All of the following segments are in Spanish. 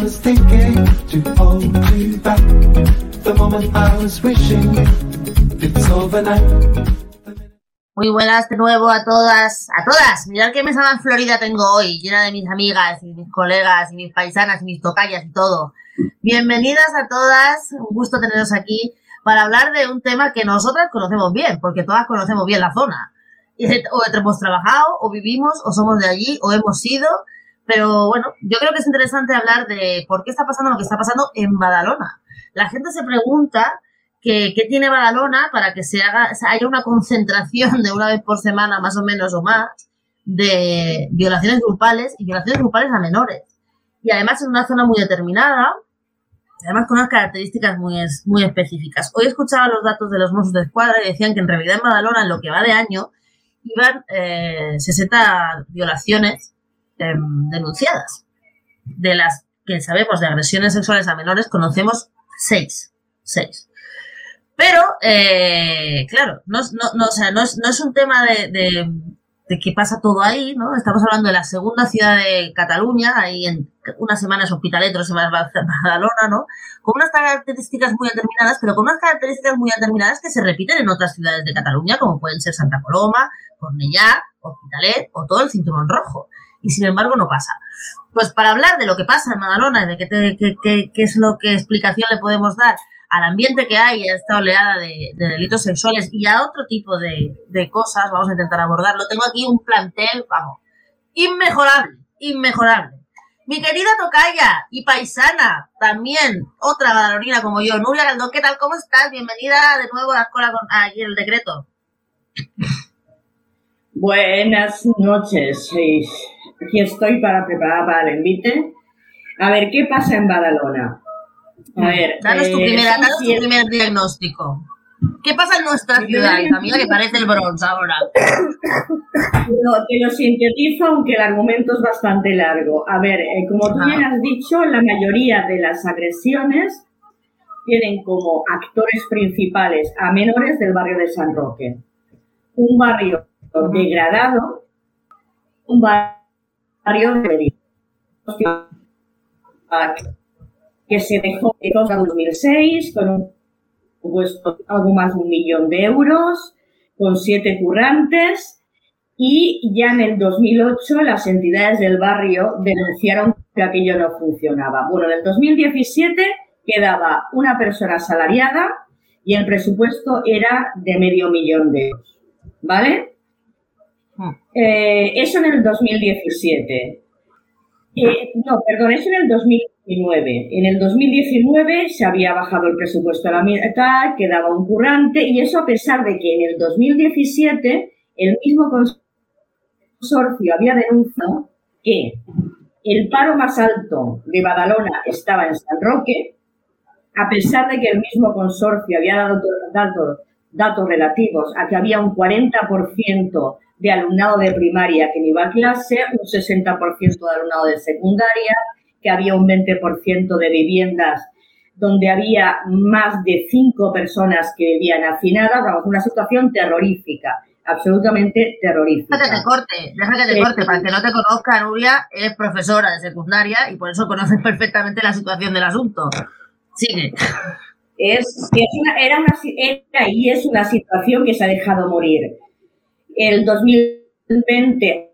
was thinking to hold you back. The moment I was wishing it's overnight. Muy buenas de nuevo a todas. Mirad qué mesa más florida tengo hoy, llena de mis amigas y mis colegas y mis paisanas y mis tocayas y todo. Bienvenidas a todas, un gusto teneros aquí para hablar de un tema que nosotras conocemos bien, porque todas conocemos bien la zona. O hemos trabajado, o vivimos, o somos de allí, o hemos sido. Pero bueno, yo creo que es interesante hablar de por qué está pasando lo que está pasando en Badalona. La gente se pregunta qué tiene Badalona para que haya una concentración de una vez por semana, más o menos, o más, de violaciones grupales y violaciones grupales a menores. Y además en una zona muy determinada, además con unas características muy específicas. Hoy escuchaba los datos de los Mossos d'Esquadra y decían que en realidad en Badalona, en lo que va de año, iban 60 violaciones denunciadas. De las que sabemos de agresiones sexuales a menores, conocemos 6. Pero, claro, no es un tema de que pasa todo ahí, ¿no? Estamos hablando de la segunda ciudad de Cataluña, ahí en una semana es Hospitalet, otra semana es Badalona, ¿no? Con unas características muy determinadas, pero con unas características muy determinadas que se repiten en otras ciudades de Cataluña, como pueden ser Santa Coloma, Cornellá, Hospitalet o todo el Cinturón Rojo. Y sin embargo no pasa. Pues para hablar de lo que pasa en Badalona y de qué es lo que explicación le podemos dar al ambiente que hay, a esta oleada de delitos sexuales y a otro tipo de cosas, vamos a intentar abordarlo. Tengo aquí un plantel, vamos, inmejorable. Mi querida tocaya y paisana, también otra badalonina como yo, Nuria Galdón, ¿qué tal? ¿Cómo estás? Bienvenida de nuevo a la escuela aquí en el decreto. Buenas noches, aquí estoy preparada para el invite. A ver, ¿qué pasa en Badalona? A ver, danos tu primer diagnóstico. ¿Qué pasa en nuestra ciudad, hija mía, que parece el Bronx ahora? Te lo sintetizo, aunque el argumento es bastante largo. A ver, como tú bien has dicho, la mayoría de las agresiones tienen como actores principales a menores del barrio de San Roque. Un barrio degradado, un barrio de que se dejó en 2006 con un puesto algo más de 1 millón de euros, con 7 currantes, y ya en el 2008 las entidades del barrio denunciaron que aquello no funcionaba. Bueno, en el 2017 quedaba una persona asalariada y el presupuesto era de 500.000 de euros, ¿vale? Eso en el 2017. Eso en el 2019. En el 2019 se había bajado el presupuesto a la mitad, quedaba un currante, y eso a pesar de que en el 2017 el mismo consorcio había denunciado que el paro más alto de Badalona estaba en San Roque, a pesar de que el mismo consorcio había dado datos relativos a que había un 40% de alumnado de primaria que no iba a clase, un 60% de alumnado de secundaria, que había un 20% de viviendas donde había más de 5 personas que vivían hacinadas. Vamos, una situación terrorífica, absolutamente terrorífica. Deja que te corte, para que no te conozca, Nuria, eres profesora de secundaria y por eso conoces perfectamente la situación del asunto. Sigue. Es una situación que se ha dejado morir. El 2020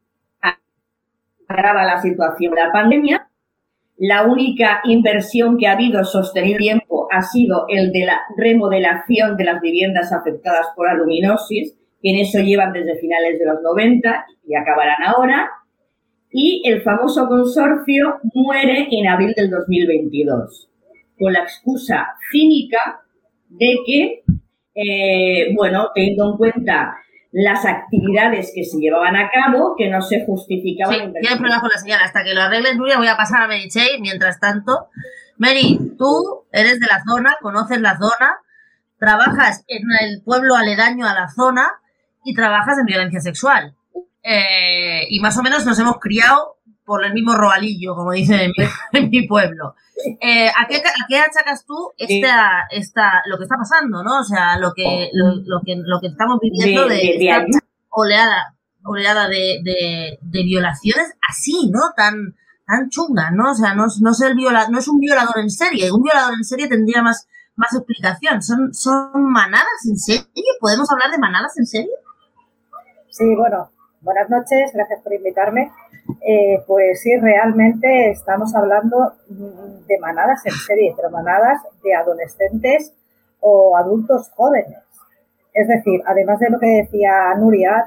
agrava la situación de la pandemia. La única inversión que ha habido sostenido tiempo ha sido el de la remodelación de las viviendas afectadas por aluminosis, que en eso llevan desde finales de los 90 y acabarán ahora. Y el famoso consorcio muere en abril del 2022, con la excusa cínica de que, teniendo en cuenta las actividades que se llevaban a cabo, que no se justificaban. Sí, tienes problemas con la señal. Hasta que lo arregles, Nuria, voy a pasar a Mary Chey. Mientras tanto, Mary, tú eres de la zona, conoces la zona, trabajas en el pueblo aledaño a la zona y trabajas en violencia sexual. Y más o menos nos hemos criado por el mismo roalillo, como dicen en mi pueblo. ¿A qué achacas tú lo que está pasando, ¿no? O sea, lo que estamos viviendo de esta oleada de violaciones así, ¿no? tan chungas, ¿no? O sea, no es un violador en serie. Un violador en serie tendría más explicación. ¿Son manadas en serie? ¿Podemos hablar de manadas en serie? Sí, bueno, buenas noches, gracias por invitarme. Pues sí, realmente estamos hablando de manadas en serie, pero manadas de adolescentes o adultos jóvenes. Es decir, además de lo que decía Nuria,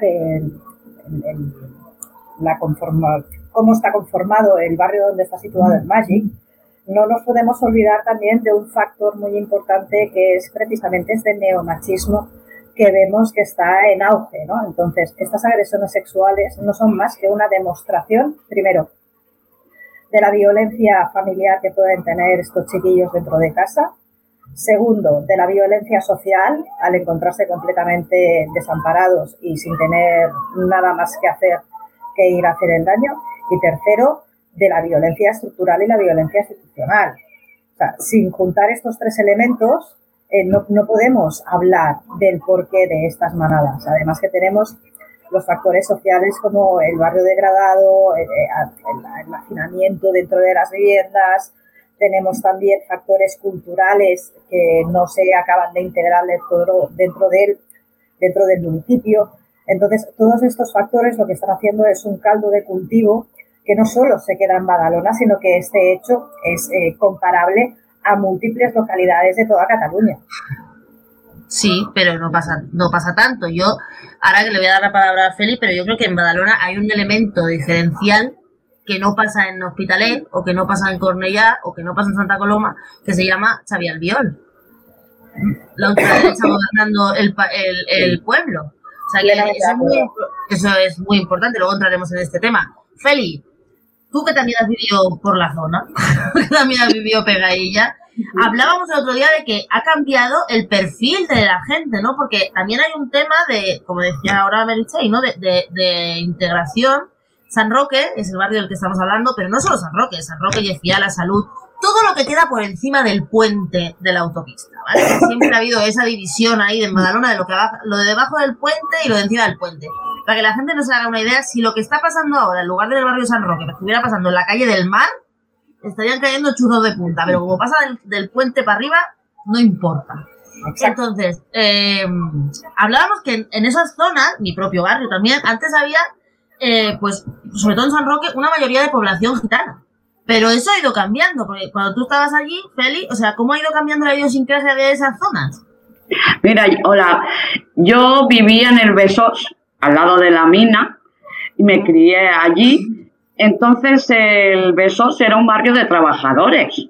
cómo está conformado el barrio donde está situado el Magic, no nos podemos olvidar también de un factor muy importante que es precisamente este neomachismo que vemos que está en auge, ¿no? Entonces, estas agresiones sexuales no son más que una demostración, primero, de la violencia familiar que pueden tener estos chiquillos dentro de casa. Segundo, de la violencia social al encontrarse completamente desamparados y sin tener nada más que hacer que ir a hacer el daño. Y tercero, de la violencia estructural y la violencia institucional. O sea, sin juntar estos tres elementos, no podemos hablar del porqué de estas manadas. Además que tenemos los factores sociales como el barrio degradado, el hacinamiento dentro de las viviendas. Tenemos también factores culturales que no se acaban de integrar dentro del municipio. Entonces, todos estos factores lo que están haciendo es un caldo de cultivo que no solo se queda en Badalona, sino que este hecho es comparable a múltiples localidades de toda Cataluña. Sí, pero no pasa tanto. Yo, ahora que le voy a dar la palabra a Feli, pero yo creo que en Badalona hay un elemento diferencial que no pasa en Hospitalet, o que no pasa en Cornellá, o que no pasa en Santa Coloma, que se llama Xavi Albiol. La ultraderecha gobernando el pueblo. O sea, que eso es muy importante. Luego entraremos en este tema. Feli, tú que también has vivido por la zona, que también has vivido pegadilla, hablábamos el otro día de que ha cambiado el perfil de la gente, ¿no? Porque también hay un tema de, como decía ahora Meritxell, ¿no? De integración. San Roque es el barrio del que estamos hablando, pero no solo San Roque, Llefià, La Salud, todo lo que queda por encima del puente de la autopista, ¿vale? Siempre ha habido esa división ahí en Badalona de lo de debajo del puente y lo de encima del puente. Para que la gente no se haga una idea, si lo que está pasando ahora en lugar del barrio San Roque estuviera pasando en la calle del Mar, estarían cayendo chuzos de punta, pero como pasa del puente para arriba, no importa. Exacto. Entonces, hablábamos que en esas zonas, mi propio barrio también, antes había, pues, sobre todo en San Roque, una mayoría de población gitana. Pero eso ha ido cambiando, porque cuando tú estabas allí, Feli, o sea, ¿cómo ha ido cambiando la idiosincrasia de esas zonas? Mira, hola, yo vivía en el Besós, al lado de la mina, y me crié allí. Entonces el Besós era un barrio de trabajadores,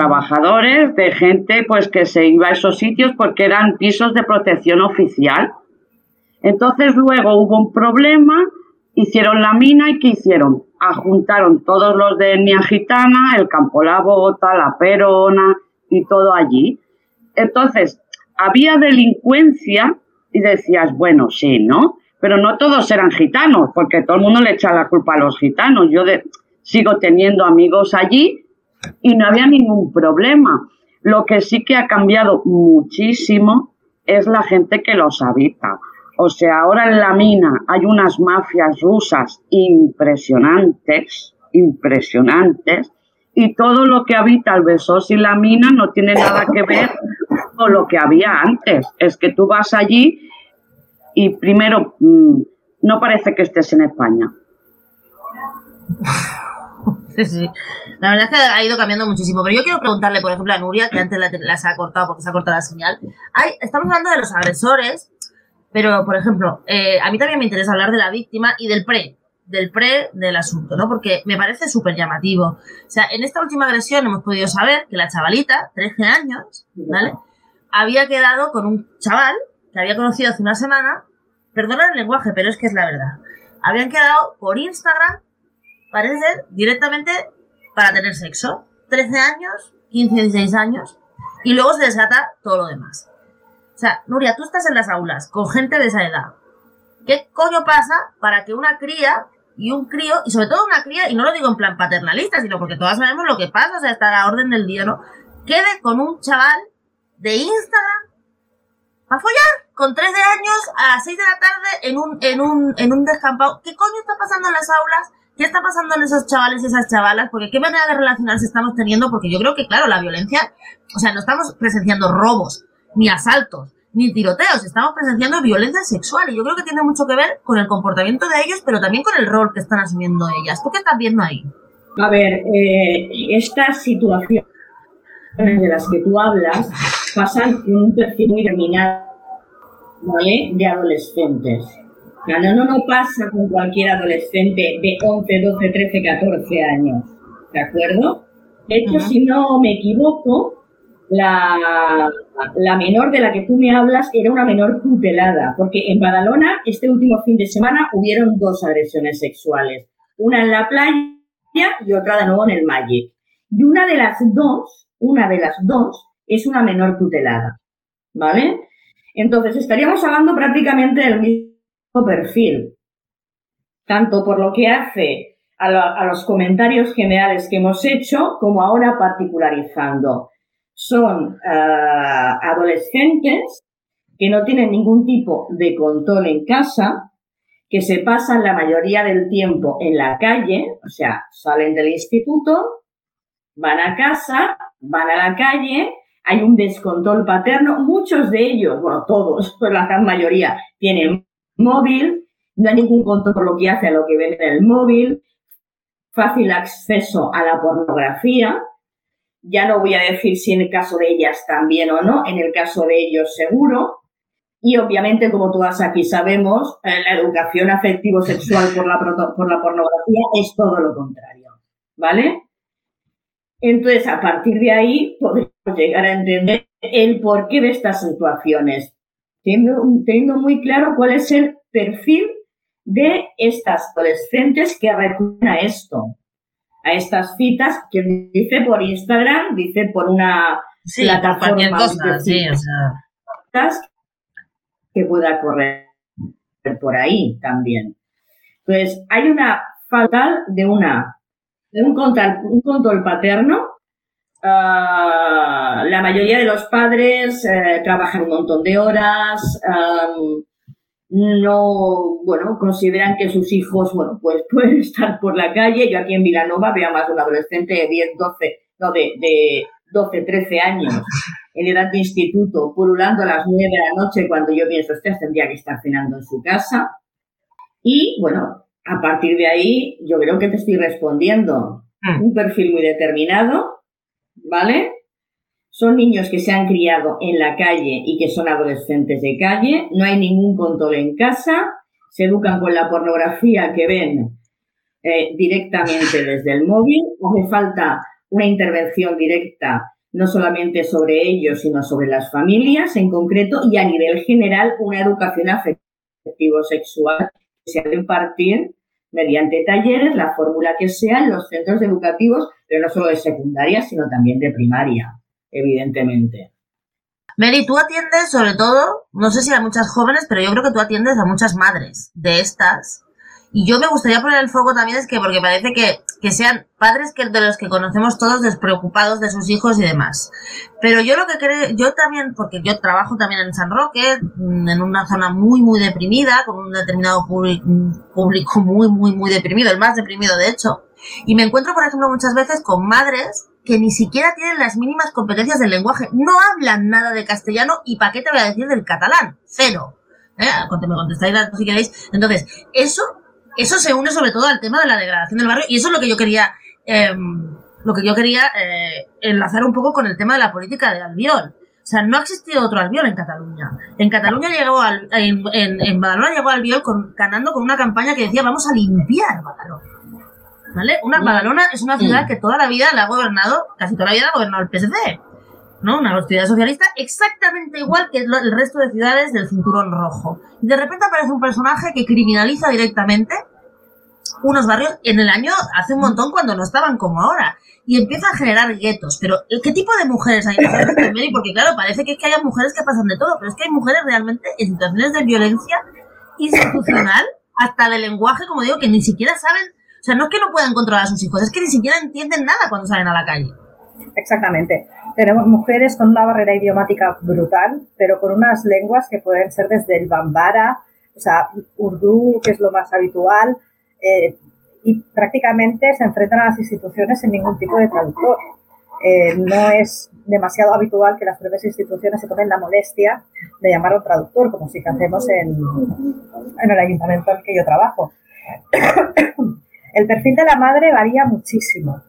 de gente pues que se iba a esos sitios porque eran pisos de protección oficial. Entonces luego hubo un problema, hicieron la mina y ¿qué hicieron? Ajuntaron todos los de etnia gitana, el Campo La Bota, la Perona y todo allí. Entonces había delincuencia y decías, bueno, sí, ¿no? Pero no todos eran gitanos, porque todo el mundo le echa la culpa a los gitanos. Yo sigo teniendo amigos allí y no había ningún problema. Lo que sí que ha cambiado muchísimo es la gente que los habita. O sea, ahora en la mina hay unas mafias rusas impresionantes, y todo lo que habita el Besós y la mina no tiene nada que ver con lo que había antes. Es que tú vas allí y primero no parece que estés en España. Sí. La verdad es que ha ido cambiando muchísimo. Pero yo quiero preguntarle, por ejemplo, a Nuria, que antes la se ha cortado porque se ha cortado la señal. Estamos hablando de los agresores, pero, por ejemplo, a mí también me interesa hablar de la víctima y del pre del asunto, ¿no? Porque me parece súper llamativo. O sea, en esta última agresión hemos podido saber que la chavalita, 13 años, ¿vale?, había quedado con un chaval que había conocido hace una semana. Perdona el lenguaje, pero es que es la verdad. Habían quedado por Instagram, parece ser, directamente para tener sexo. 13 años, 15, 16 años, y luego se desata todo lo demás. O sea, Nuria, tú estás en las aulas con gente de esa edad. ¿Qué coño pasa para que una cría y un crío, y sobre todo una cría, y no lo digo en plan paternalista, sino porque todas sabemos lo que pasa, o sea, está a la orden del día, ¿no?, quede con un chaval de Instagram para follar con 13 años a las 6 de la tarde en un descampado? ¿Qué coño está pasando en las aulas ¿qué está pasando en esos chavales y esas chavalas? Porque qué manera de relacionarse estamos teniendo, porque yo creo que, claro, la violencia, o sea, no estamos presenciando robos, ni asaltos, ni tiroteos, estamos presenciando violencia sexual, y yo creo que tiene mucho que ver con el comportamiento de ellos, pero también con el rol que están asumiendo ellas. ¿Tú qué estás viendo ahí? A ver, estas situaciones de las que tú hablas pasan en un perfil muy determinado, ¿vale?, de adolescentes. O sea, no pasa con cualquier adolescente de 11, 12, 13, 14 años, ¿de acuerdo? De hecho, si no me equivoco, la menor de la que tú me hablas era una menor tutelada, porque en Badalona este último fin de semana hubieron 2 agresiones sexuales, una en la playa y otra de nuevo en el Magic. Y una de las dos es una menor tutelada, ¿vale? Entonces, estaríamos hablando prácticamente del mismo perfil, tanto por lo que hace a los comentarios generales que hemos hecho, como ahora particularizando. Son adolescentes que no tienen ningún tipo de control en casa, que se pasan la mayoría del tiempo en la calle, o sea, salen del instituto, van a casa, van a la calle, hay un descontrol paterno, muchos de ellos, bueno, todos, pues la gran mayoría, tienen móvil, no hay ningún control por lo que hace a lo que ven en el móvil, fácil acceso a la pornografía, ya no voy a decir si en el caso de ellas también o no, en el caso de ellos seguro, y obviamente, como todas aquí sabemos, la educación afectivo-sexual por la pornografía es todo lo contrario, ¿vale? Entonces, a partir de ahí, podemos llegar a entender el porqué de estas situaciones, teniendo muy claro cuál es el perfil de estas adolescentes que recurren a esto, a estas citas que dice por Instagram, dice por una plataforma cosa, sí, o sea, que pueda correr por ahí también. Entonces, hay una falta de un control paterno. La mayoría de los padres trabajan un montón de horas, consideran que sus hijos, pues pueden estar por la calle. Yo aquí en Vilanova veo a más de un adolescente de 12, 13 años en edad de instituto, pululando a las 9 de la noche cuando yo pienso, tendría que estar cenando en su casa. Y, bueno, a partir de ahí yo creo que te estoy respondiendo. Un perfil muy determinado, ¿vale? Son niños que se han criado en la calle y que son adolescentes de calle, no hay ningún control en casa, se educan con la pornografía que ven directamente desde el móvil, hace falta una intervención directa no solamente sobre ellos, sino sobre las familias en concreto y a nivel general una educación afectivo-sexual que se ha de impartir mediante talleres, la fórmula que sea, en los centros educativos, pero no solo de secundaria, sino también de primaria, evidentemente. Mary, tú atiendes sobre todo, no sé si a muchas jóvenes, pero yo creo que tú atiendes a muchas madres de estas. Y yo me gustaría poner el foco también, es que porque parece que sean padres de los que conocemos todos despreocupados de sus hijos y demás. Pero yo lo que creo, yo también, porque yo trabajo también en San Roque, en una zona muy, muy deprimida, con un determinado público muy, muy, muy deprimido, el más deprimido de hecho, y me encuentro, por ejemplo, muchas veces con madres que ni siquiera tienen las mínimas competencias del lenguaje, no hablan nada de castellano y ¿para qué te voy a decir del catalán? Cero. Me contestáis si queréis. Entonces, eso se une sobre todo al tema de la degradación del barrio y eso es lo que yo quería enlazar un poco con el tema de la política de Albiol. O sea, no ha existido otro Albiol en Cataluña. En Cataluña en Badalona llegó Albiol ganando con una campaña que decía vamos a limpiar Badalona. ¿Vale? Badalona es una ciudad que toda la vida la ha gobernado, casi toda la vida la ha gobernado el PSC, ¿no? Una ciudad socialista exactamente igual que el resto de ciudades del cinturón rojo. Y de repente aparece un personaje que criminaliza directamente unos barrios en el año hace un montón cuando no estaban como ahora. Y empieza a generar guetos. Pero, ¿qué tipo de mujeres hay en Mary? Porque, claro, parece que haya mujeres que pasan de todo, pero es que hay mujeres realmente en situaciones de violencia institucional, hasta de lenguaje, como digo, que ni siquiera saben. O sea, no es que no puedan controlar a sus hijos, es que ni siquiera entienden nada cuando salen a la calle. Exactamente. Tenemos mujeres con una barrera idiomática brutal, pero con unas lenguas que pueden ser desde el bambara, o sea, urdú, que es lo más habitual, y prácticamente se enfrentan a las instituciones sin ningún tipo de traductor. No es demasiado habitual que las propias instituciones se tomen la molestia de llamar a un traductor, como sí que hacemos en el ayuntamiento en el que yo trabajo. El perfil de la madre varía muchísimo.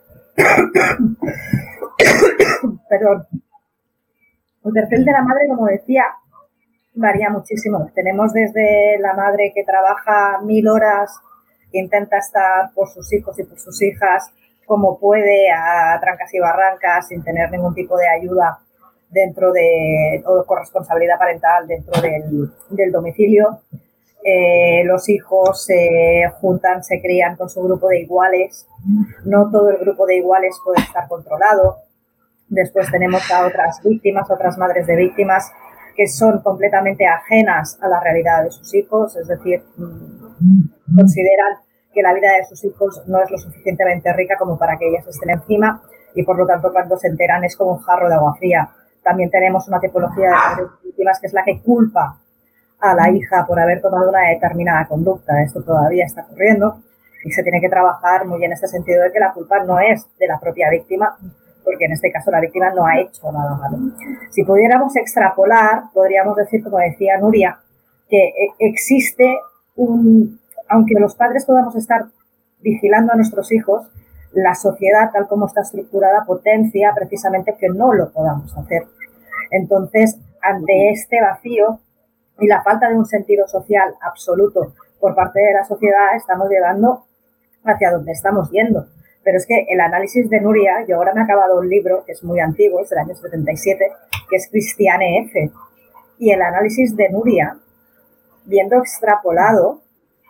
Perdón. El perfil de la madre, como decía, varía muchísimo. Tenemos desde la madre que trabaja 1000 horas, que intenta estar por sus hijos y por sus hijas como puede, a trancas y barrancas, sin tener ningún tipo de ayuda dentro de, o corresponsabilidad parental dentro del domicilio. Los hijos se juntan, se crían con su grupo de iguales. No todo el grupo de iguales puede estar controlado. Después tenemos a otras víctimas, otras madres de víctimas, que son completamente ajenas a la realidad de sus hijos, es decir, consideran que la vida de sus hijos no es lo suficientemente rica como para que ellas estén encima y, por lo tanto, cuando se enteran es como un jarro de agua fría. También tenemos una tipología de madres víctimas que es la que culpa a la hija por haber tomado una determinada conducta. Esto todavía está ocurriendo y se tiene que trabajar muy en este sentido de que la culpa no es de la propia víctima, porque en este caso la víctima no ha hecho nada malo. Si pudiéramos extrapolar, podríamos decir, como decía Nuria, que existe aunque los padres podamos estar vigilando a nuestros hijos, la sociedad tal como está estructurada potencia precisamente que no lo podamos hacer. Entonces, ante este vacío y la falta de un sentido social absoluto por parte de la sociedad, estamos llegando hacia donde estamos yendo. Pero es que el análisis de Nuria, yo ahora me he acabado un libro que es muy antiguo, es del año 77, que es Christiane F. Y el análisis de Nuria, viendo extrapolado,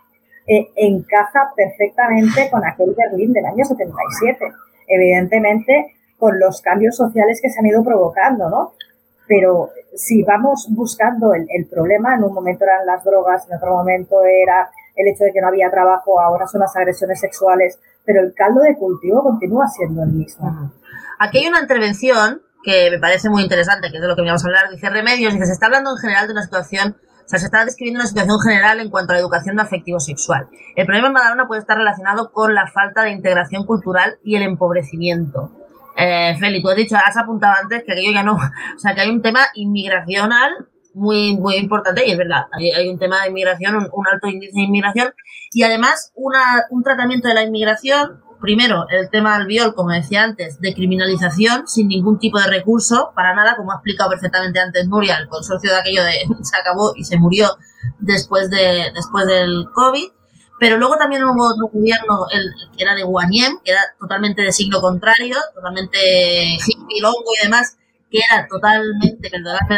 encaja perfectamente con aquel Berlín del año 77. Evidentemente, con los cambios sociales que se han ido provocando, ¿no? Pero si vamos buscando el problema, en un momento eran las drogas, en otro momento era el hecho de que no había trabajo, ahora son las agresiones sexuales, pero el caldo de cultivo continúa siendo el mismo. Aquí hay una intervención que me parece muy interesante, que es de lo que vamos a hablar. Dice Remedios, dice, se está hablando en general de una situación, o sea, se está describiendo una situación general en cuanto a la educación afectivo-sexual. El problema en Badalona puede estar relacionado con la falta de integración cultural y el empobrecimiento. Feli, tú has apuntado antes que aquello ya no, o sea, que hay un tema inmigracional muy, muy importante, y es verdad, hay un tema de inmigración, un alto índice de inmigración, y además un tratamiento de la inmigración, primero, el tema albiol, como decía antes, de criminalización, sin ningún tipo de recurso, para nada, como ha explicado perfectamente antes Nuria, el consorcio de aquello se acabó y se murió después del COVID. Pero luego también hubo otro gobierno, que era de Guaniem, que era totalmente de signo contrario, totalmente hippie, longo y demás, que era totalmente, perdonadme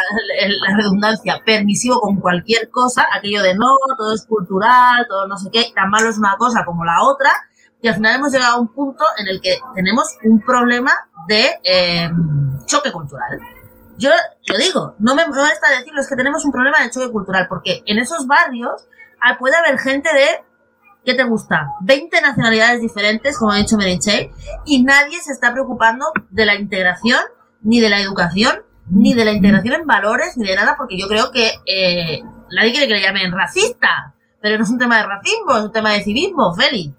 la redundancia, permisivo con cualquier cosa, aquello de no, todo es cultural, todo no sé qué, tan malo es una cosa como la otra, y al final hemos llegado a un punto en el que tenemos un problema de choque cultural. Yo lo digo, no me molesta decirlo, es que tenemos un problema de choque cultural, porque en esos barrios puede haber gente de, ¿qué te gusta? 20 nacionalidades diferentes, como ha dicho Meritxell, y nadie se está preocupando de la integración, ni de la educación, ni de la integración en valores, ni de nada, porque yo creo que nadie quiere que le llamen racista, pero no es un tema de racismo, es un tema de civismo, Feli.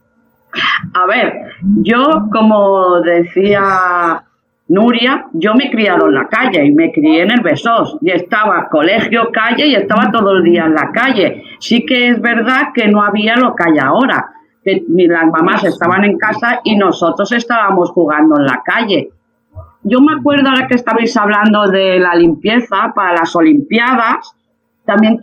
A ver, yo, como decía Nuria, yo me he criado en la calle y me crié en el Besós y estaba colegio, calle y estaba todo el día en la calle. Sí que es verdad que no había lo que hay ahora, que las mamás estaban en casa y nosotros estábamos jugando en la calle. Yo me acuerdo, ahora que estabais hablando de la limpieza para las Olimpiadas, también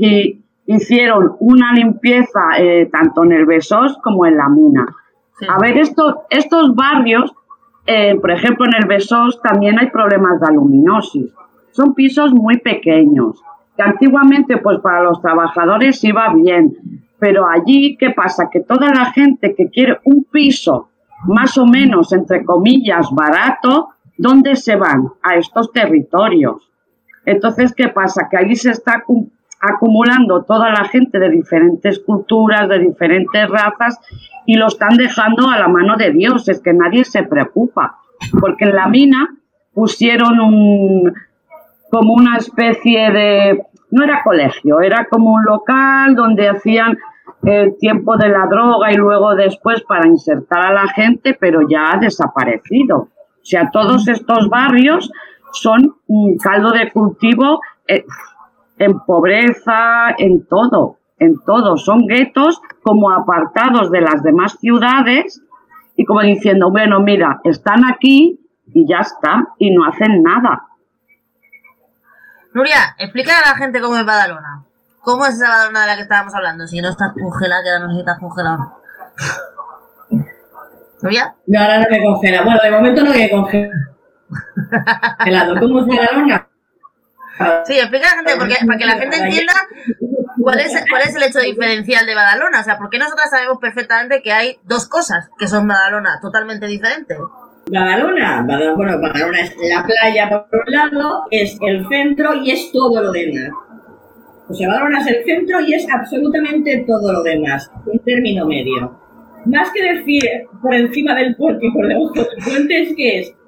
hicieron una limpieza tanto en el Besós como en la Mina. Sí. A ver, estos barrios, por ejemplo, en el Besós también hay problemas de aluminosis. Son pisos muy pequeños, que antiguamente pues para los trabajadores iba bien, pero allí, ¿qué pasa? Que toda la gente que quiere un piso más o menos, entre comillas, barato, ¿dónde se van? A estos territorios. Entonces, ¿qué pasa? Que allí se está acumulando toda la gente de diferentes culturas, de diferentes razas, y lo están dejando a la mano de Dios. Es que nadie se preocupa, porque en la Mina pusieron como una especie de, no era colegio, era como un local donde hacían el tiempo de la droga y luego después para insertar a la gente, pero ya ha desaparecido. O sea, todos estos barrios son un caldo de cultivo en pobreza, en todo. Son guetos como apartados de las demás ciudades y como diciendo, bueno, mira, están aquí y ya está, y no hacen nada. Nuria, explícale a la gente cómo es Badalona. ¿Cómo es esa Badalona de la que estábamos hablando? Si no estás congelada, que ahora no sé si estás congelada. ¿Nuria? No, ahora no me congela. Bueno, de momento no me congela. ¿Cómo es Badalona? Sí, explica a la gente, para que la gente entienda cuál es el hecho diferencial de Badalona. O sea, porque nosotras sabemos perfectamente que hay dos cosas que son Badalona totalmente diferentes. Badalona es la playa por un lado, es el centro y es todo lo demás. O sea, Badalona es el centro y es absolutamente todo lo demás, un término medio. Más que decir por encima del puente y por debajo del puente, es que es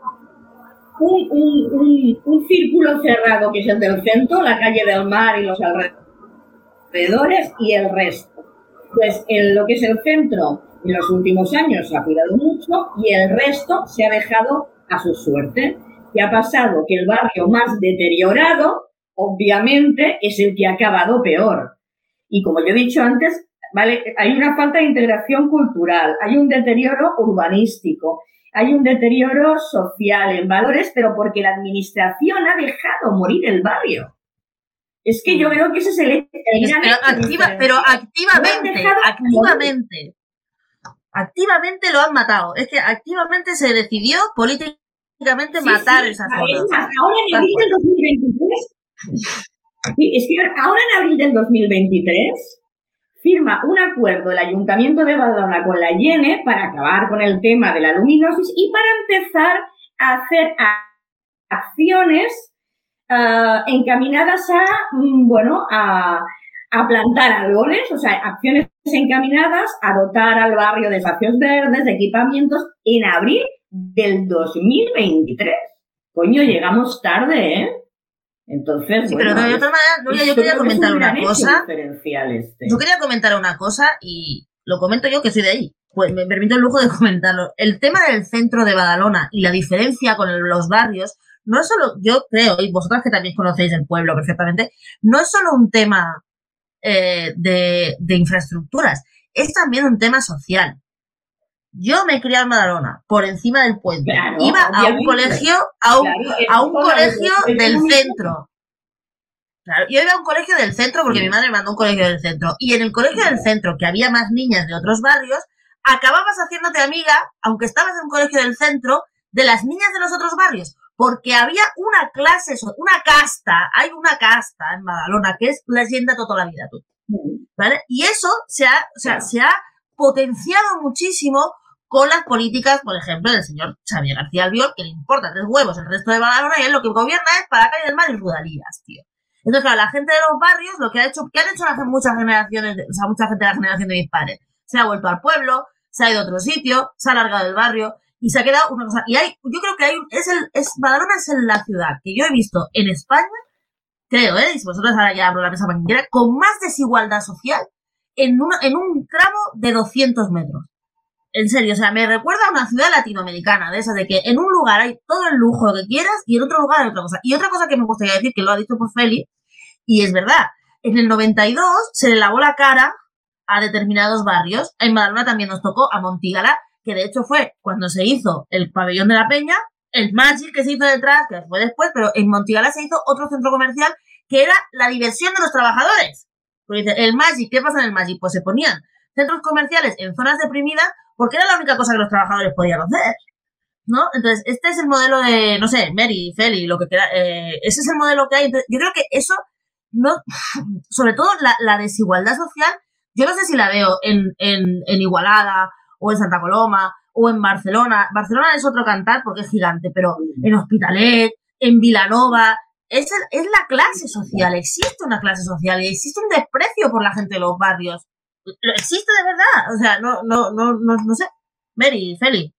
un círculo cerrado que es el del centro, la calle del Mar y los alrededores, y el resto. Pues en lo que es el centro, en los últimos años se ha cuidado mucho y el resto se ha dejado a su suerte. Y ha pasado que el barrio más deteriorado, obviamente, es el que ha acabado peor. Y como yo he dicho antes, ¿vale? Hay una falta de integración cultural, hay un deterioro urbanístico, hay un deterioro social en valores, pero porque la administración ha dejado morir el barrio. Es que yo creo que ese es el pero activamente lo han matado. Es que activamente se decidió políticamente matar esa zona. Ahora en abril del 2023, ahora en abril del 2023 firma un acuerdo el Ayuntamiento de Badalona con la Yene para acabar con el tema de la luminosis y para empezar a hacer acciones encaminadas a plantar árboles, o sea, acciones encaminadas a dotar al barrio de espacios verdes, de equipamientos, en abril del 2023. Coño, llegamos tarde, ¿eh? Entonces, sí, pero de otra manera, Nuria, yo quería comentar una cosa. Yo quería comentar una cosa y lo comento yo que soy de ahí. Pues me permito el lujo de comentarlo. El tema del centro de Badalona y la diferencia con los barrios no es solo, yo creo, y vosotras que también conocéis el pueblo perfectamente, no es solo un tema de infraestructuras, es también un tema social. Yo me he criado en Badalona, por encima del puente. Claro, iba a un colegio, a un colegio del centro. Claro, yo iba a un colegio del centro porque mi madre me mandó a un colegio del centro. Y en el colegio del centro, que había más niñas de otros barrios, acababas haciéndote amiga, aunque estabas en un colegio del centro, de las niñas de los otros barrios. Porque había una clase, hay una casta en Badalona que es leyenda toda la vida, tú. ¿Vale? Y eso se ha potenciado muchísimo con las políticas, por ejemplo, del señor Xavier García Albiol, que le importa 3 huevos el resto de Badalona y él lo que gobierna es para la calle del Mar y Rudalías, tío. Entonces, claro, la gente de los barrios, lo que han hecho muchas generaciones, mucha gente de la generación de mis padres, se ha vuelto al pueblo, se ha ido a otro sitio, se ha alargado el barrio y se ha quedado una cosa. Y yo creo que Badalona es la ciudad que yo he visto en España, creo, y si vosotros ahora ya abro la mesa panquera, con más desigualdad social en un tramo de 200 metros. En serio, o sea, me recuerda a una ciudad latinoamericana, de esas de que en un lugar hay todo el lujo que quieras y en otro lugar hay otra cosa. Y otra cosa que me gustaría decir, que lo ha dicho por Feli, y es verdad, en el 92 se le lavó la cara a determinados barrios. En Badalona también nos tocó a Montígara, que de hecho fue cuando se hizo el pabellón de la Peña, el Magic que se hizo detrás, que fue después, pero en Montígara se hizo otro centro comercial que era la diversión de los trabajadores. Porque dice, el Magic, ¿qué pasa en el Magic? Pues se ponían centros comerciales en zonas deprimidas porque era la única cosa que los trabajadores podían hacer, ¿no? Entonces, este es el modelo de, no sé, Mary, Feli, lo que quiera, ese es el modelo que hay. Entonces, yo creo que eso, no, sobre todo la desigualdad social, yo no sé si la veo en Igualada, o en Santa Coloma, o en Barcelona. Barcelona es otro cantar porque es gigante, pero en Hospitalet, en Vilanova, es la clase social, existe una clase social y existe un desprecio por la gente de los barrios. Existe de verdad, o sea, no sé. Mary, Feli.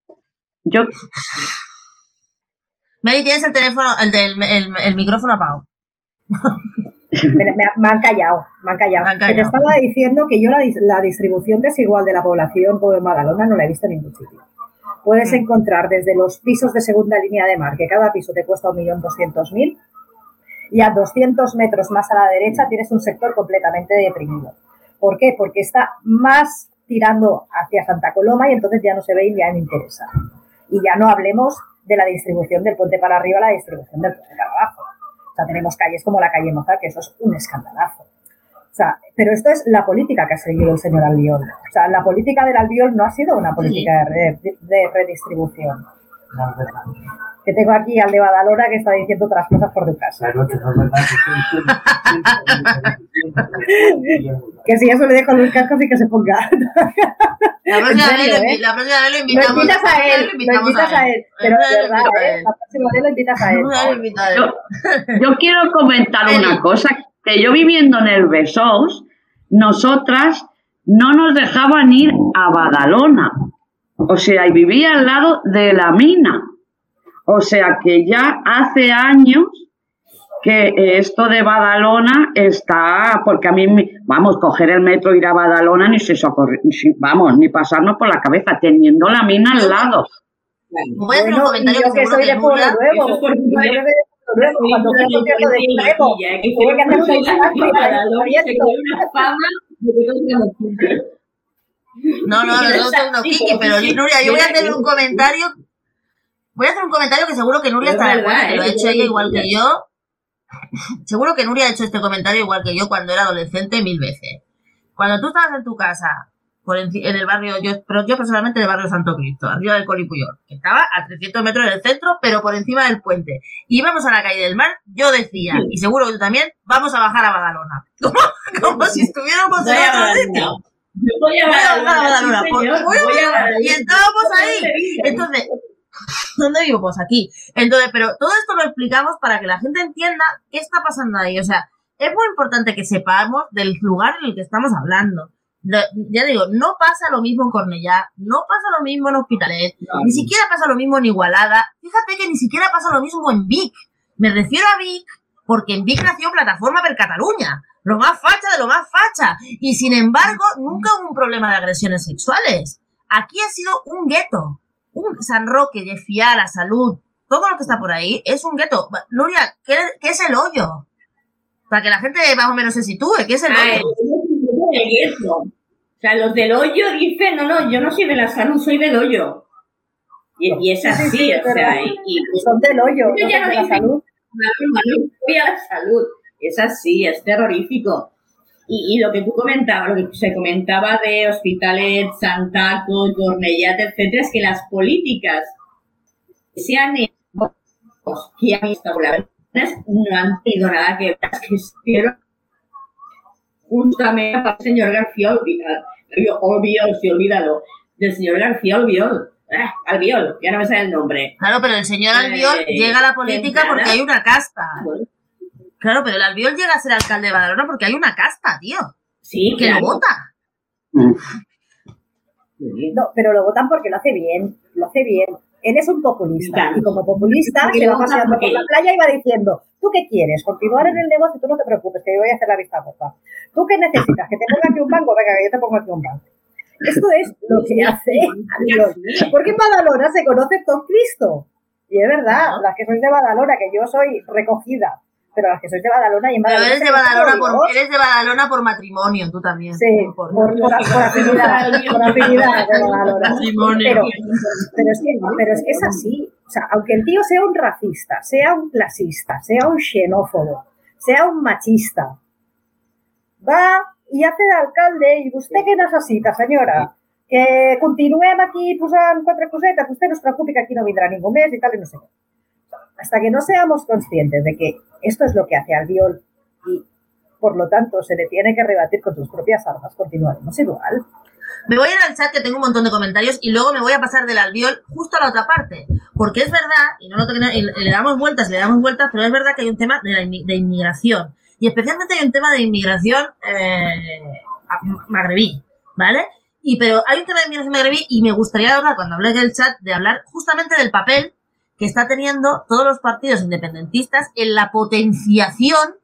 Mary, tienes el teléfono, el micrófono apagado. Me han callado. Que te estaba diciendo que yo la distribución desigual de la población como en Badalona no la he visto en ningún sitio. Puedes encontrar desde los pisos de segunda línea de mar, que cada piso te cuesta 1.200.000, y a 200 metros más a la derecha tienes un sector completamente deprimido. ¿Por qué? Porque está más tirando hacia Santa Coloma y entonces ya no se ve y ya no interesa. Y ya no hablemos de la distribución del puente para arriba, la distribución del puente para abajo. O sea, tenemos calles como la calle Mozart, que eso es un escandalazo. O sea, pero esto es la política que ha seguido el señor Albiol. O sea, la política del Albiol no ha sido una política de redistribución. No, es verdad. Que tengo aquí al de Badalona que está diciendo otras cosas por tu casa. Claro, que no es verdad. Que si eso le dejo los cascos y que se ponga. La próxima vez lo invitamos. Lo invitas a él. Pero de verdad, la próxima vez lo invitas a él. Yo quiero comentar una cosa, que yo viviendo en el Besós, nosotras no nos dejaban ir a Badalona. O sea, y vivía al lado de la mina. O sea que ya hace años que esto de Badalona está, porque a mí, vamos, coger el metro, ir a Badalona, ni se socorre, ni pasarnos por la cabeza, teniendo la mina al lado. Voy a hacer un comentario que soy de Pueblo Nuevo. Cuando fui al concierto de Extremo, tuve que hacer No, Kiki, pero Nuria, yo voy a hacer un comentario. Voy a hacer un comentario que seguro que Nuria está de acuerdo, que lo ha hecho ella igual que yo. Seguro que Nuria ha hecho este comentario igual que yo cuando era adolescente 1000 veces. Cuando tú estabas en tu casa, en el barrio, yo personalmente en el barrio Santo Cristo, arriba del Coli Puyol, que estaba a 300 metros del centro, pero por encima del puente. Y íbamos a la calle del Mar, yo decía, y seguro que tú también, vamos a bajar a Badalona. Como si estuviéramos en otro sitio. Voy a bajar a Badalona. Y estábamos ahí. Entonces, ¿dónde vivo? Pues aquí. Entonces, pero todo esto lo explicamos para que la gente entienda qué está pasando ahí. O sea, es muy importante que sepamos del lugar en el que estamos hablando. Ya digo, no pasa lo mismo en Cornellá, no pasa lo mismo en Hospitalet, ni siquiera pasa lo mismo en Igualada. Fíjate que ni siquiera pasa lo mismo en Vic. Me refiero a Vic porque en Vic nació Plataforma per Catalunya, lo más facha de lo más facha. Y sin embargo, nunca hubo un problema de agresiones sexuales. Aquí ha sido un gueto. Un San Roque, de Fiara, Salud, todo lo que está por ahí es un gueto. Nuria, ¿qué es el hoyo? Para que la gente más o menos se sitúe, ¿qué es el hoyo? O sea, los del hoyo dicen, no, yo no soy de la Salud, soy del hoyo. Y es así, o sea, son del hoyo, yo ya no de la Salud. No voy a la Salud. Es así, es terrorífico. Y lo que tú comentabas, lo que se comentaba de Hospitalet, Santaco, Cornellá, etcétera, es que las políticas que se han hecho, que han instaurado, no han tenido nada que ver, que hicieron justamente para el señor García Olvídalo, del señor García Albiol, ya no me sale el nombre. Claro, pero el señor Albiol llega a la política porque hay una casta. Claro, pero el Albiol llega a ser alcalde de Badalona porque hay una casta, tío. Sí, que claro. lo vota. No, pero lo votan porque lo hace bien. Él es un populista. Claro. Y como populista se va paseando por la playa y va diciendo, ¿tú qué quieres? ¿Continuar en el negocio? Tú no te preocupes, que yo voy a hacer la vista gorda. ¿Tú qué necesitas? ¿Que te ponga aquí un banco? Venga, que yo te pongo aquí un banco. Esto es lo que hace Albiol. Porque en Badalona se conoce todo Cristo. Y es verdad, las que sois de Badalona, que yo soy recogida, pero las que sois de Badalona y en Badalona. Pero eres de Badalona por matrimonio, tú también. Sí, por afinidad, por afinidad de Badalona. Pero es que es así. O sea, aunque el tío sea un racista, sea un clasista, sea un xenófobo, sea un machista, va y hace de alcalde, y usted qué necesita, señora? Que continuem aquí posant 4 cosetes, usted no es preocupe que aquí no vendrá ningún mes y tal, y no sé qué. Hasta que no seamos conscientes de que esto es lo que hace Albiol y, por lo tanto, se le tiene que rebatir con sus propias armas, continuaremos igual. Me voy a ir al chat, que tengo un montón de comentarios, y luego me voy a pasar del Albiol justo a la otra parte. Porque es verdad, y le damos vueltas, pero es verdad que hay un tema de inmigración. Y especialmente hay un tema de inmigración magrebí, ¿vale? Pero hay un tema de inmigración magrebí y me gustaría hablar, cuando hablé del chat, de hablar justamente del papel que está teniendo todos los partidos independentistas en la potenciación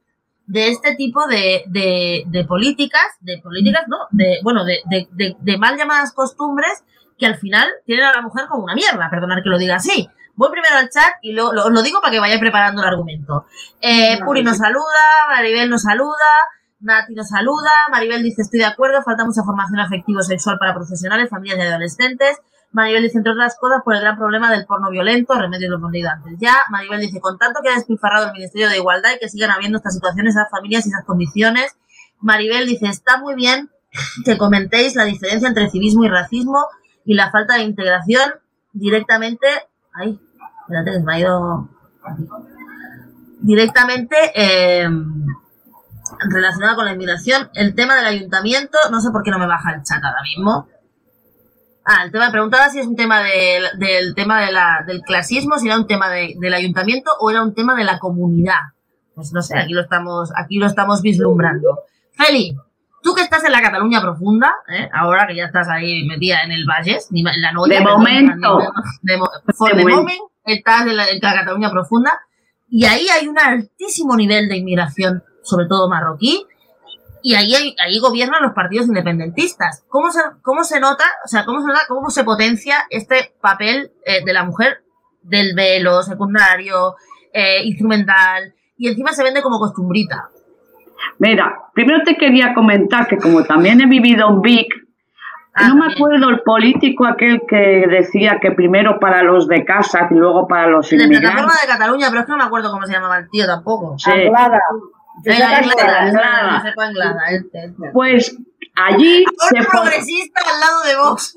de este tipo de políticas, no, de mal llamadas costumbres que al final tienen a la mujer como una mierda, perdonad que lo diga así. Voy primero al chat y lo digo para que vayáis preparando el argumento. Puri nos saluda, Maribel nos saluda, Nati nos saluda, Maribel dice estoy de acuerdo, falta mucha formación afectivo-sexual para profesionales, familias y adolescentes. Maribel dice, entre otras cosas, por el gran problema del porno violento, remedios lo hemos leído antes. Ya, Maribel dice, con tanto que ha despilfarrado el Ministerio de Igualdad y que sigan habiendo estas situaciones, esas familias y esas condiciones. Maribel dice, está muy bien que comentéis la diferencia entre civismo y racismo y la falta de integración directamente... Ay, espérate que se me ha ido... Directamente relacionada con la inmigración. El tema del ayuntamiento, no sé por qué no me baja el chat ahora mismo. El tema, preguntaba si es un tema del clasismo, si era un tema del ayuntamiento o era un tema de la comunidad. Pues no sé, aquí lo estamos vislumbrando. Feli, tú que estás en la Cataluña profunda, ahora que ya estás ahí metida en el Valles, la Noia, de momento. De momento estás en la Cataluña profunda y ahí hay un altísimo nivel de inmigración, sobre todo marroquí. Y ahí gobiernan los partidos independentistas. ¿Cómo se nota, cómo se potencia este papel de la mujer del velo, secundario, instrumental, y encima se vende como costumbrita? Mira, primero te quería comentar que como también he vivido en Vic, no me acuerdo el político aquel que decía que primero para los de casa y luego para los inmigrantes. De Plataforma de Cataluña, pero es que no me acuerdo cómo se llamaba el tío tampoco. Sí. Anglada. Pues allí progresista al lado de Vox.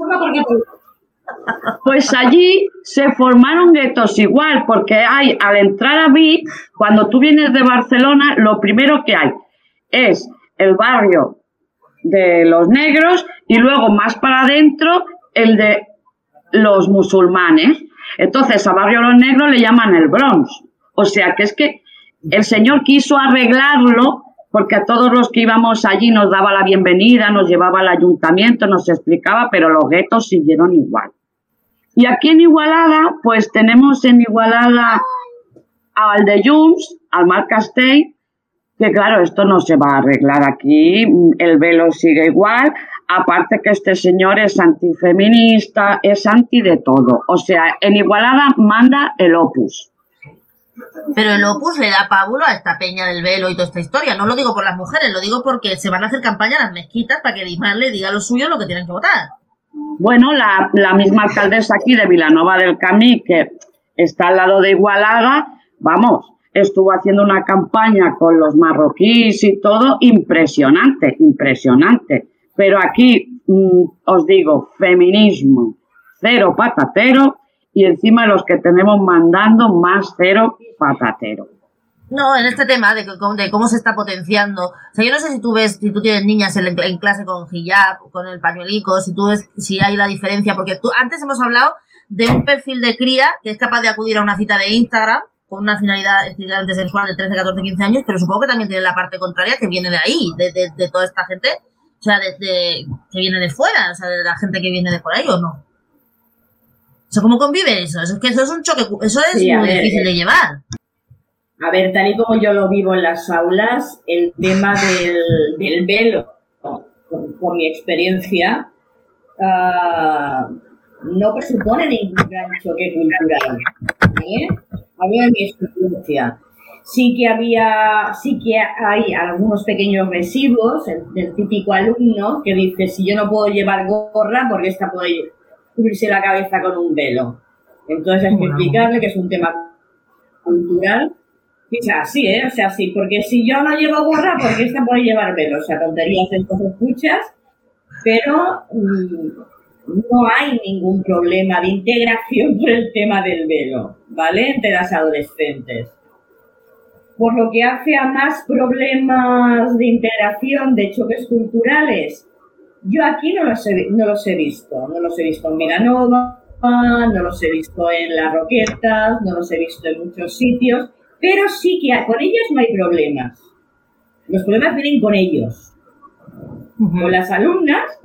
Pues allí se formaron guetos igual, porque hay, al entrar a Vic, cuando tú vienes de Barcelona, lo primero que hay es el barrio de los negros y luego más para adentro el de los musulmanes. Entonces a barrio de los negros le llaman el Bronx. O sea que es que el señor quiso arreglarlo porque a todos los que íbamos allí nos daba la bienvenida, nos llevaba al ayuntamiento, nos explicaba, pero los guetos siguieron igual. Y aquí en Igualada, pues tenemos en Igualada al de Junts, al Marc Castell, que claro, esto no se va a arreglar aquí, el velo sigue igual, aparte que este señor es antifeminista, es anti de todo. O sea, en Igualada manda el Opus. Pero el Opus le da pábulo a esta peña del velo y toda esta historia. No lo digo por las mujeres, lo digo porque se van a hacer campaña en las mezquitas para que Dimar le diga a los suyos lo que tienen que votar. Bueno, la misma alcaldesa aquí de Vilanova del Camí, que está al lado de Igualada, vamos, estuvo haciendo una campaña con los marroquíes y todo, impresionante. Pero aquí, os digo, feminismo, cero patatero, y encima los que tenemos mandando más cero patatero. No, en este tema de cómo se está potenciando. O sea, yo no sé si tú tienes niñas en clase con hijab, con el pañuelico, si tú ves si hay la diferencia, porque antes hemos hablado de un perfil de cría que es capaz de acudir a una cita de Instagram con una finalidad exclusivamente sexual de 13, 14, 15 años, pero supongo que también tiene la parte contraria que viene de ahí, de toda esta gente, o sea, que viene de fuera, o sea, de la gente que viene de por ahí, ¿o no? O sea, ¿cómo convive eso? Eso es un choque, eso es muy difícil de llevar. A ver, tal y como yo lo vivo en las aulas, el tema del velo, con mi experiencia, no presupone ningún gran choque cultural. Había mi experiencia. Sí que hay algunos pequeños residuos del típico alumno que dice, si yo no puedo llevar gorra, porque esta puede cubrirse la cabeza con un velo. Entonces hay que explicarle que es un tema cultural. Y es así, o sea, sí, porque si yo no llevo gorra, porque esta puede llevar velo. O sea, tonterías de estas escuchas, pero no hay ningún problema de integración por el tema del velo, ¿vale? Entre las adolescentes. Por lo que hace a más problemas de integración, de choques culturales, yo aquí no los he visto. No los he visto en Vilanova, no los he visto en Las Roquetas, no los he visto en muchos sitios, pero sí que con ellos no hay problemas. Los problemas vienen con ellos. Con las alumnas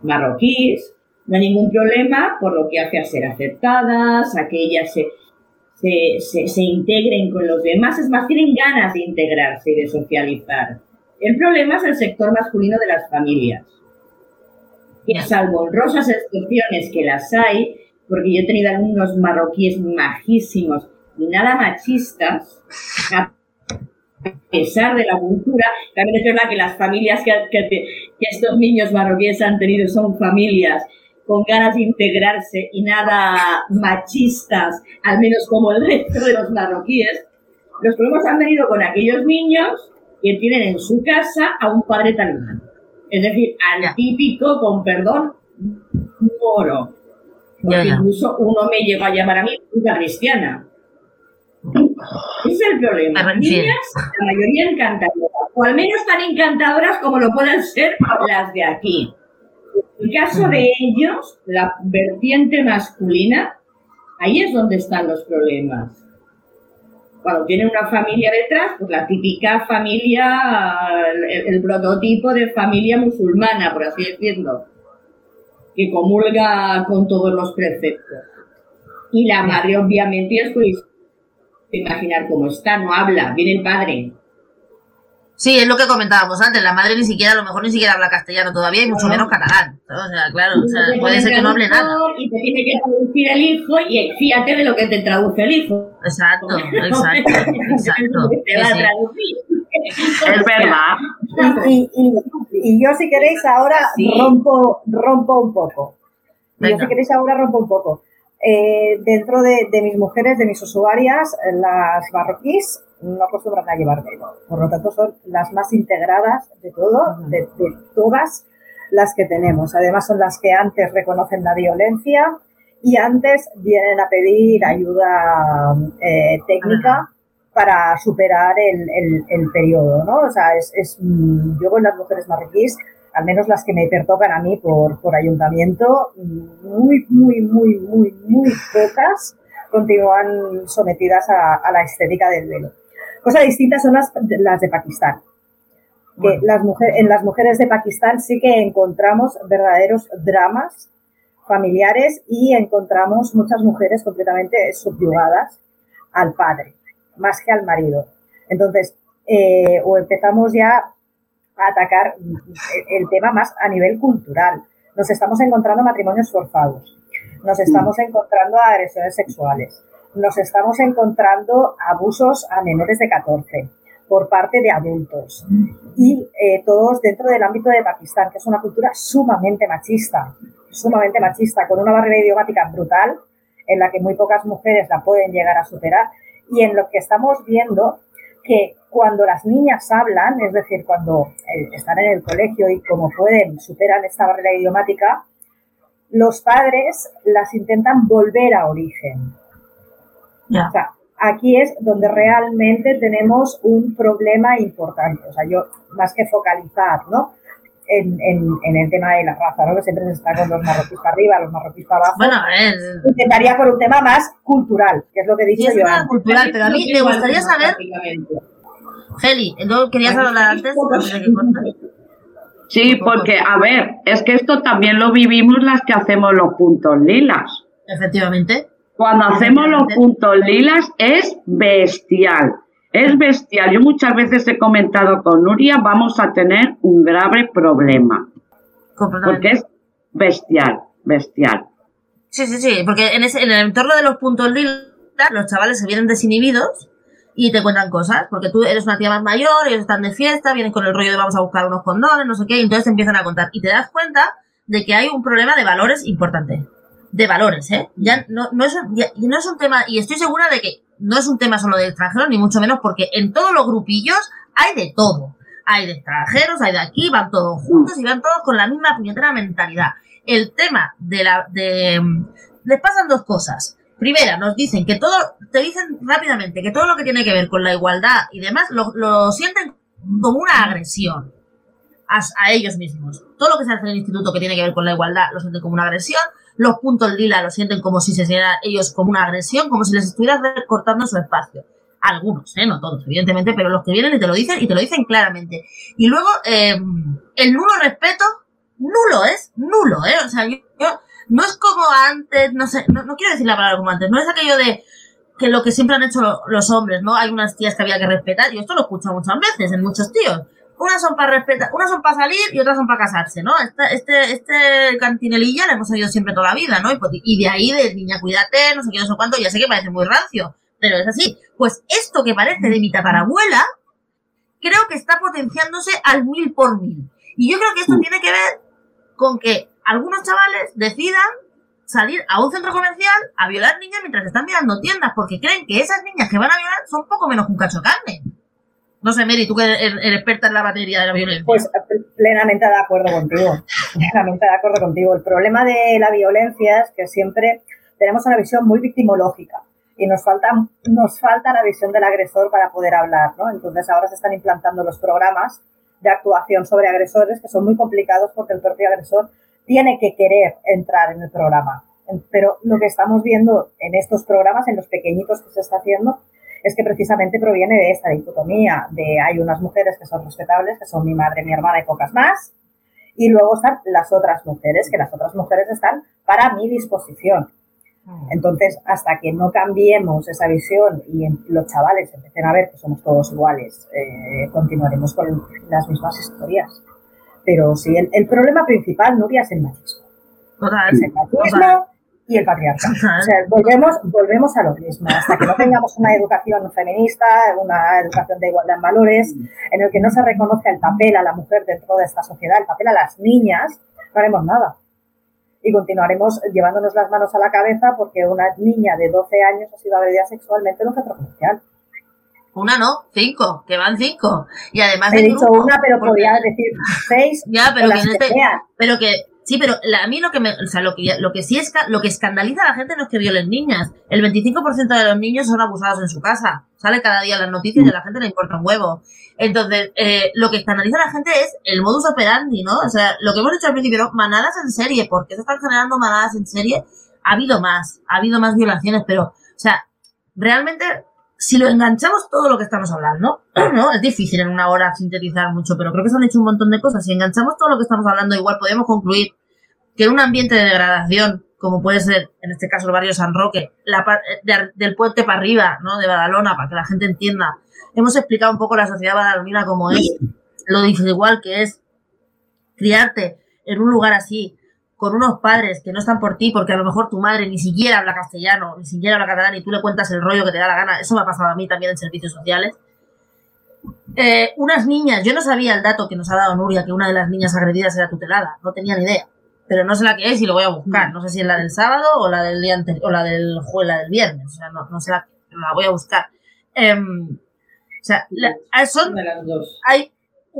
marroquíes, no hay ningún problema por lo que hace a ser aceptadas, a que ellas se integren con los demás, es más, tienen ganas de integrarse y de socializar. El problema es el sector masculino de las familias. Y salvo honrosas excepciones que las hay, porque yo he tenido alumnos marroquíes majísimos y nada machistas, a pesar de la cultura, también es verdad que las familias que estos niños marroquíes han tenido son familias con ganas de integrarse y nada machistas, al menos como el resto de los marroquíes. Los problemas han venido con aquellos niños que tienen en su casa a un padre talibán. Es decir, al típico, con perdón, moro. Porque incluso uno me llegó a llamar a mí puta cristiana. Ese es el problema. Niñas, la mayoría encantadoras, o al menos tan encantadoras como lo pueden ser las de aquí. En el caso de ellos, la vertiente masculina, ahí es donde están los problemas. Cuando tienen una familia detrás, pues la típica familia, el prototipo de familia musulmana, por así decirlo, que comulga con todos los preceptos. Y la madre, obviamente, es pues, imaginar cómo está, no habla, viene el padre. Sí, es lo que comentábamos antes, la madre ni siquiera, a lo mejor ni siquiera habla castellano todavía y mucho menos catalán. O sea, claro, o sea, puede ser que no hable nada. Y te tiene que traducir el hijo y fíjate de lo que te traduce el hijo. Exacto. Te va a traducir. Es verdad. Y yo, si queréis, ahora rompo un poco. Dentro de mis mujeres, de mis usuarias, las marroquíes no acostumbran a llevar velo. Por lo tanto, son las más integradas de todo, de todas las que tenemos. Además, son las que antes reconocen la violencia y antes vienen a pedir ayuda técnica para superar el periodo, ¿no? O sea, yo con las mujeres marroquíes, al menos las que me pertocan a mí por ayuntamiento, muy pocas continúan sometidas a la estética del velo. Cosa distinta son las de Pakistán. Que en las mujeres de Pakistán sí que encontramos verdaderos dramas familiares y encontramos muchas mujeres completamente subyugadas al padre, más que al marido. Entonces, o empezamos ya a atacar el tema más a nivel cultural. Nos estamos encontrando matrimonios forzados, nos estamos encontrando agresiones sexuales, nos estamos encontrando abusos a menores de 14 por parte de adultos y todos dentro del ámbito de Pakistán, que es una cultura sumamente machista, con una barrera idiomática brutal en la que muy pocas mujeres la pueden llegar a superar y en lo que estamos viendo que cuando las niñas hablan, es decir, cuando están en el colegio y como pueden superan esta barrera idiomática, los padres las intentan volver a origen. O sea, aquí es donde realmente tenemos un problema importante. O sea, yo más que focalizar, ¿no?, en el tema de la raza, ¿no?, que siempre se está con los marroquíes para arriba, los marroquíes para abajo. Bueno, intentaría por un tema más cultural, que es lo que he dicho yo. Es cultural, pero a mí me gustaría saber, Feli, ¿no querías hablar antes de que cortes? Sí, porque, a ver, es que esto también lo vivimos las que hacemos los puntos lilas. Efectivamente. Cuando hacemos los puntos lilas es bestial. Es bestial. Yo muchas veces he comentado con Nuria, vamos a tener un grave problema. Porque es bestial. Sí, porque en el entorno de los puntos lilas, los chavales se vienen desinhibidos y te cuentan cosas, porque tú eres una tía más mayor, ellos están de fiesta, vienen con el rollo de vamos a buscar unos condones, no sé qué, y entonces te empiezan a contar. Y te das cuenta de que hay un problema de valores importante. De valores, ¿eh? Ya no es un tema, y estoy segura de que no es un tema solo de extranjeros, ni mucho menos, porque en todos los grupillos hay de todo. Hay de extranjeros, hay de aquí, van todos juntos y van todos con la misma puñetera mentalidad. El tema les pasan dos cosas. Primera, nos dicen que te dicen rápidamente que todo lo que tiene que ver con la igualdad y demás lo sienten como una agresión a ellos mismos. Todo lo que se hace en el instituto que tiene que ver con la igualdad lo sienten como una agresión. Los puntos lila lo sienten como si se sintieran ellos como una agresión, como si les estuvieras recortando su espacio. Algunos, no todos, evidentemente, pero los que vienen y te lo dicen claramente. Y luego, el nulo respeto, nulo, o sea, yo no es como antes, no sé, no quiero decir la palabra como antes, no es aquello de que lo que siempre han hecho los hombres, ¿no? Hay unas tías que había que respetar, y esto lo he escuchado muchas veces en muchos tíos. Unas son para respetar, unas son para salir y otras son para casarse, ¿no? Este cantinelilla lo hemos oído siempre toda la vida, ¿no? Y de ahí de niña, cuídate, no sé qué, no sé cuánto, ya sé que parece muy rancio, pero es así. Pues esto que parece de mi tatarabuela, creo que está potenciándose al 1000 por 1000. Y yo creo que esto tiene que ver con que algunos chavales decidan salir a un centro comercial a violar niñas mientras están mirando tiendas, porque creen que esas niñas que van a violar son poco menos que un cacho de carne. No sé, Mary, tú que eres experta en la materia de la violencia. Pues plenamente de acuerdo contigo. Plenamente de acuerdo contigo. El problema de la violencia es que siempre tenemos una visión muy victimológica y nos falta la visión del agresor para poder hablar, ¿no? Entonces ahora se están implantando los programas de actuación sobre agresores que son muy complicados porque el propio agresor tiene que querer entrar en el programa. Pero lo que estamos viendo en estos programas, en los pequeñitos que se está haciendo, es que precisamente proviene de esta dicotomía de hay unas mujeres que son respetables, que son mi madre, mi hermana y pocas más, y luego están las otras mujeres, que las otras mujeres están para mi disposición. Entonces, hasta que no cambiemos esa visión y los chavales empiecen a ver que somos todos iguales, continuaremos con las mismas historias. Pero sí, el problema principal, Nuria, es el machismo. Total, es el machismo y el patriarcado. O sea, volvemos a lo mismo. Hasta que no tengamos una educación feminista, una educación de igualdad en valores, en el que no se reconozca el papel a la mujer dentro de esta sociedad, el papel a las niñas, no haremos nada. Y continuaremos llevándonos las manos a la cabeza porque una niña de 12 años ha sido agredida sexualmente en un centro comercial. Una no, 5, que van 5. Y además he dicho grupo, una, pero podría decir 6. Ya, pero pero a mí lo que escandaliza a la gente no es que violen niñas. El 25% de los niños son abusados en su casa. Sale cada día en las noticias y a la gente le importa un huevo. Entonces, lo que escandaliza a la gente es el modus operandi, ¿no? O sea, lo que hemos dicho al principio, ¿no? Manadas en serie. ¿Por qué se están generando manadas en serie? Ha habido más violaciones, pero, o sea, realmente, si lo enganchamos todo lo que estamos hablando, ¿no? Es difícil en una hora sintetizar mucho, pero creo que se han hecho un montón de cosas. Si enganchamos todo lo que estamos hablando, igual podemos concluir que en un ambiente de degradación, como puede ser, en este caso, el barrio San Roque, del puente para arriba, ¿no? De Badalona, para que la gente entienda. Hemos explicado un poco la sociedad badalonina como es, lo desigual que es criarte en un lugar así, con unos padres que no están por ti, porque a lo mejor tu madre ni siquiera habla castellano, ni siquiera habla catalán, y tú le cuentas el rollo que te da la gana. Eso me ha pasado a mí también en servicios sociales. Unas niñas, yo no sabía el dato que nos ha dado Nuria, que una de las niñas agredidas era tutelada, no tenía ni idea. Pero no sé la que es y lo voy a buscar. No sé si es la del sábado o la del día anterior, o la del viernes. O sea, no sé la voy a buscar. O sea, son de las dos. Hay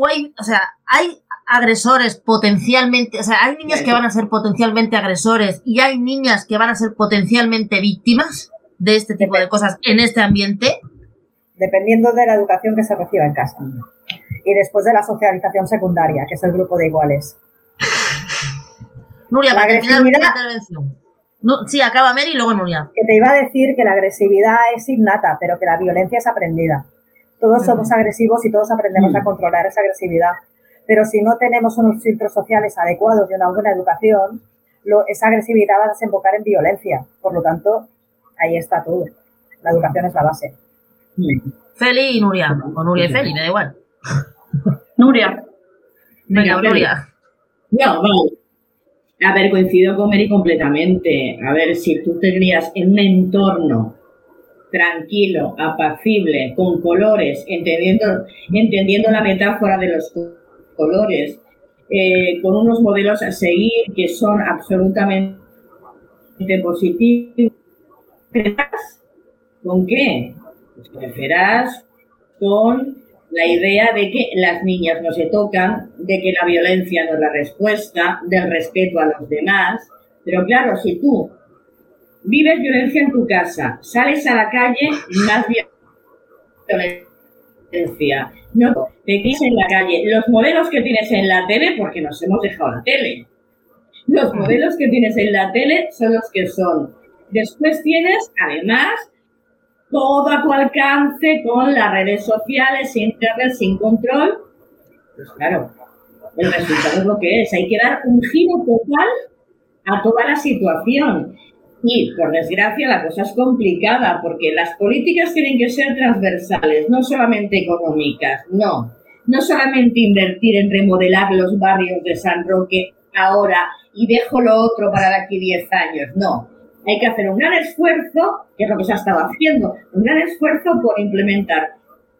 agresores potencialmente, o sea, hay niñas que van a ser potencialmente agresores y hay niñas que van a ser potencialmente víctimas de este tipo de cosas en este ambiente. Dependiendo de la educación que se reciba en casa. Y después de la socialización secundaria, que es el grupo de iguales. Nuria, para terminar la intervención. No, sí, acaba Mary y luego Nuria. Que te iba a decir que la agresividad es innata, pero que la violencia es aprendida. Todos somos agresivos y todos aprendemos a controlar esa agresividad. Pero si no tenemos unos filtros sociales adecuados y una buena educación, esa agresividad va a desembocar en violencia. Por lo tanto, ahí está todo. La educación es la base. Feli y Nuria. O Nuria y Feli, me da igual. Nuria. Venga, Nuria. No, vale. A ver, coincido con Mary completamente. A ver, si tú te crías en un entorno tranquilo, apacible, con colores, entendiendo la metáfora de los colores, con unos modelos a seguir que son absolutamente positivos, ¿con qué? Pues crecerás con la idea de que las niñas no se tocan, de que la violencia no es la respuesta, del respeto a los demás. Pero claro, si tú vives violencia en tu casa, sales a la calle, más violencia. No, te quedas en la calle. Los modelos que tienes en la tele, porque nos hemos dejado la tele. Los modelos que tienes en la tele son los que son. Después tienes, además, todo a tu alcance con las redes sociales, internet, sin control. Pues claro, el resultado es lo que es. Hay que dar un giro total a toda la situación. Y, por desgracia, la cosa es complicada porque las políticas tienen que ser transversales, no solamente económicas, no. No solamente invertir en remodelar los barrios de San Roque ahora y dejo lo otro para de aquí 10 años, no. Hay que hacer un gran esfuerzo, que es lo que se ha estado haciendo, un gran esfuerzo por implementar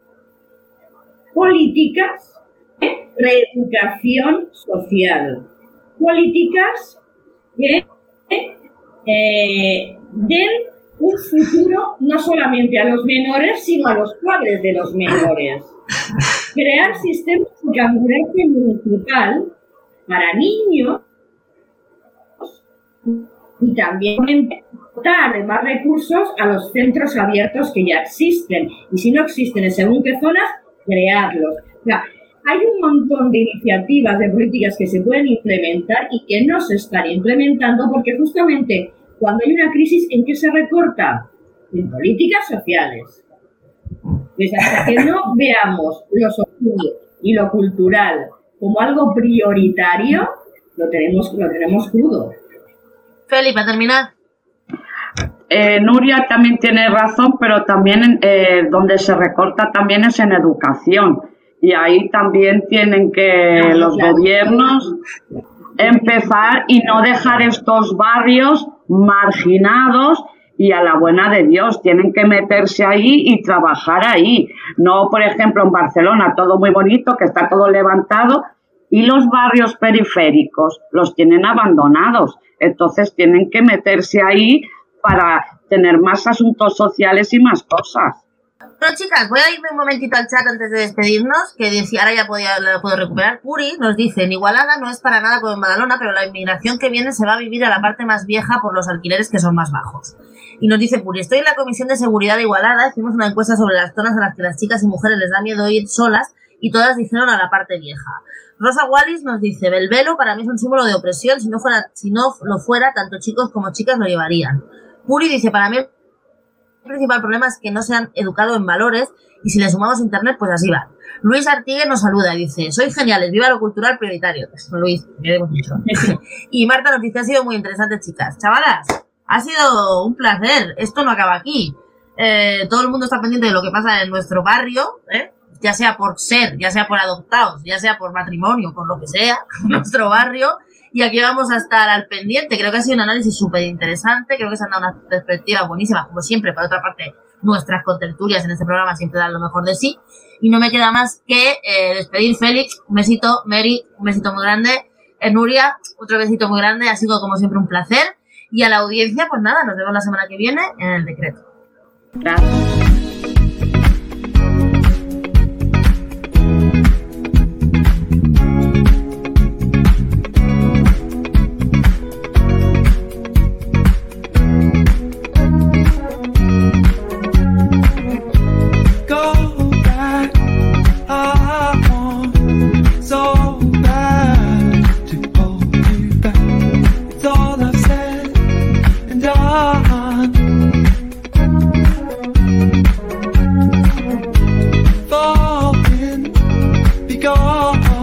políticas de reeducación social, políticas que den un futuro no solamente a los menores, sino a los padres de los menores. Crear sistemas de cangreje municipal para niños y también dotar de más recursos a los centros abiertos que ya existen. Y si no existen en según qué zonas, crearlos. O sea, hay un montón de iniciativas, de políticas que se pueden implementar y que no se están implementando porque justamente cuando hay una crisis, ¿en qué se recorta? En políticas sociales. Pues hasta que no veamos lo social y lo cultural como algo prioritario, lo tenemos crudo. Feli, para terminar. Nuria también tiene razón, pero también donde se recorta también es en educación. Y ahí también tienen que los gobiernos empezar y no dejar estos barrios marginados y a la buena de Dios. Tienen que meterse ahí y trabajar ahí. No, por ejemplo, en Barcelona, todo muy bonito, que está todo levantado, y los barrios periféricos los tienen abandonados. Entonces tienen que meterse ahí para tener más asuntos sociales y más cosas. Bueno, chicas, voy a irme un momentito al chat antes de despedirnos, que decía, ahora ya lo puedo recuperar. Puri nos dice, en Igualada no es para nada como en Badalona, pero la inmigración que viene se va a vivir a la parte más vieja por los alquileres que son más bajos. Y nos dice Puri, estoy en la Comisión de Seguridad de Igualada, hicimos una encuesta sobre las zonas a las que las chicas y mujeres les da miedo ir solas y todas dijeron a la parte vieja. Rosa Wallis nos dice, Belvelo para mí es un símbolo de opresión, si no lo fuera, tanto chicos como chicas lo llevarían. Puri dice, para mí el principal problema es que no se han educado en valores y si le sumamos internet, pues así va. Luis Artigue nos saluda y dice, sois geniales, viva lo cultural prioritario. Luis, queremos mucho. Y Marta nos dice, ha sido muy interesante, chicas. Chavalas, ha sido un placer, esto no acaba aquí. Todo el mundo está pendiente de lo que pasa en nuestro barrio, ya sea por ser, ya sea por adoptados, ya sea por matrimonio, por lo que sea, nuestro barrio. Y aquí vamos a estar al pendiente. Creo que ha sido un análisis súper interesante. Creo que se han dado unas perspectivas buenísimas, como siempre. Por otra parte, nuestras contertulias en este programa siempre dan lo mejor de sí. Y no me queda más que despedir. Félix, un besito. Mary, un besito muy grande. Nuria, otro besito muy grande. Ha sido, como siempre, un placer. Y a la audiencia, pues nada, nos vemos la semana que viene en El Decreto. Gracias. Falling, be gone.